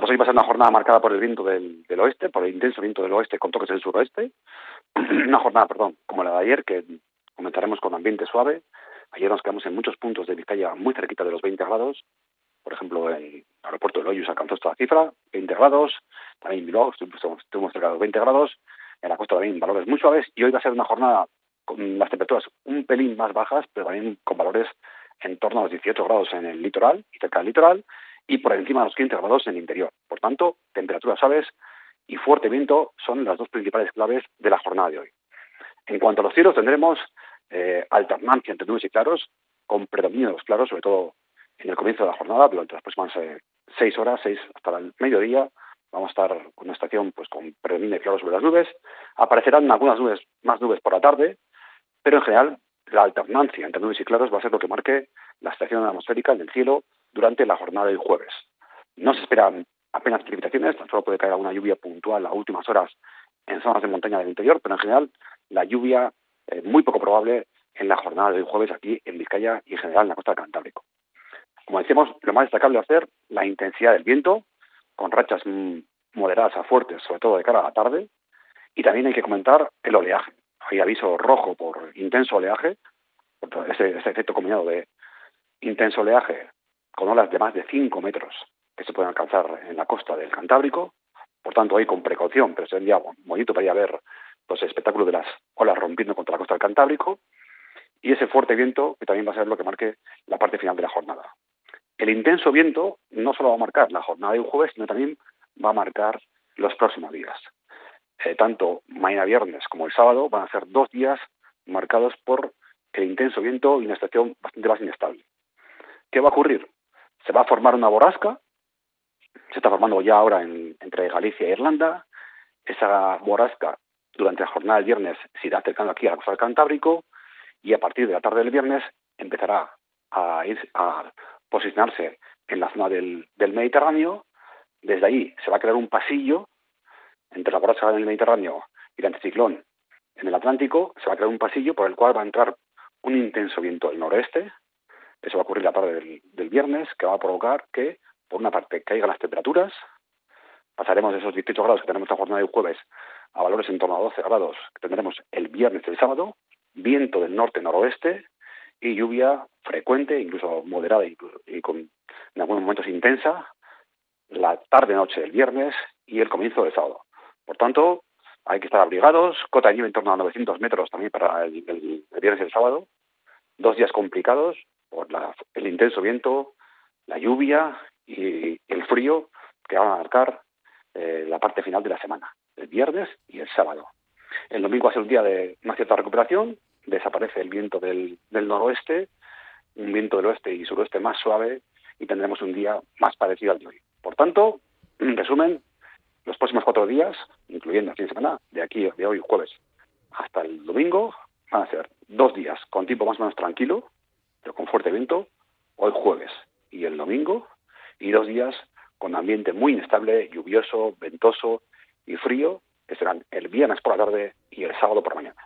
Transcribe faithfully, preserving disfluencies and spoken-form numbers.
pues hoy va a ser una jornada marcada por el viento del, del oeste, por el intenso viento del oeste con toques del suroeste. Una jornada, perdón, como la de ayer, que comentaremos con ambiente suave. Ayer nos quedamos en muchos puntos de Vizcaya muy cerquita de los veinte grados. Por ejemplo, en el aeropuerto de Loius alcanzó esta cifra, veinte grados. También en Bilbao estuvimos, estuvimos cerca de los veinte grados. En la costa también valores muy suaves. Y hoy va a ser una jornada con las temperaturas un pelín más bajas, pero también con valores en torno a los dieciocho grados en el litoral y cerca del litoral, y por encima de los quince grados en el interior. Por tanto, temperaturas suaves y fuerte viento son las dos principales claves de la jornada de hoy. En cuanto a los cielos, tendremos eh, alternancia entre nubes y claros, con predominio de los claros, sobre todo en el comienzo de la jornada, durante las próximas eh, seis horas, seis hasta el mediodía. Vamos a estar con una estación pues con predominio de claros sobre las nubes. Aparecerán algunas nubes, más nubes por la tarde, pero en general la alternancia entre nubes y claros va a ser lo que marque la estación atmosférica del cielo durante la jornada del jueves. No se esperan apenas precipitaciones, tan solo puede caer alguna lluvia puntual a últimas horas en zonas de montaña del interior, pero en general la lluvia es eh, muy poco probable en la jornada del jueves aquí en Vizcaya y en general en la costa del Cantábrico. Como decíamos, lo más destacable va a ser la intensidad del viento, con rachas mmm, moderadas a fuertes, sobre todo de cara a la tarde, y también hay que comentar el oleaje. Hay aviso rojo por intenso oleaje, por ese, ese efecto combinado de intenso oleaje con olas de más de cinco metros que se pueden alcanzar en la costa del Cantábrico. Por tanto, ahí con precaución, pero sería un día bonito para ir a ver los espectáculos de las olas rompiendo contra la costa del Cantábrico, y ese fuerte viento que también va a ser lo que marque la parte final de la jornada. El intenso viento no solo va a marcar la jornada de un jueves, sino también va a marcar los próximos días. Eh, tanto mañana viernes como el sábado van a ser dos días marcados por el intenso viento y una estación bastante más inestable. ¿Qué va a ocurrir? Se va a formar una borrasca, se está formando ya ahora en, entre Galicia e Irlanda. Esa borrasca durante la jornada del viernes se irá acercando aquí a la costa del Cantábrico y a partir de la tarde del viernes empezará a, ir, a posicionarse en la zona del, del Mediterráneo. Desde ahí se va a crear un pasillo entre la borrasca del Mediterráneo y el anticiclón en el Atlántico. Se va a crear un pasillo por el cual va a entrar un intenso viento del noroeste. Eso va a ocurrir la tarde del, del viernes, que va a provocar que, por una parte, caigan las temperaturas. Pasaremos de esos dieciocho grados que tenemos la jornada del jueves a valores en torno a doce grados que tendremos el viernes y el sábado. Viento del norte-noroeste y lluvia frecuente, incluso moderada incluso, y con en algunos momentos intensa, la tarde-noche del viernes y el comienzo del sábado. Por tanto, hay que estar abrigados, cota de nieve en torno a novecientos metros también para el, el, el viernes y el sábado. Dos días complicados por la, el intenso viento, la lluvia y el frío que van a marcar eh, la parte final de la semana, el viernes y el sábado. El domingo va a ser un día de una cierta recuperación, desaparece el viento del, del noroeste, un viento del oeste y suroeste más suave y tendremos un día más parecido al de hoy. Por tanto, en resumen, los próximos cuatro días, incluyendo el fin de semana, de aquí, de hoy jueves hasta el domingo, van a ser dos días con tiempo más o menos tranquilo, pero con fuerte viento, hoy jueves y el domingo, y dos días con ambiente muy inestable, lluvioso, ventoso y frío, que serán el viernes por la tarde y el sábado por la mañana.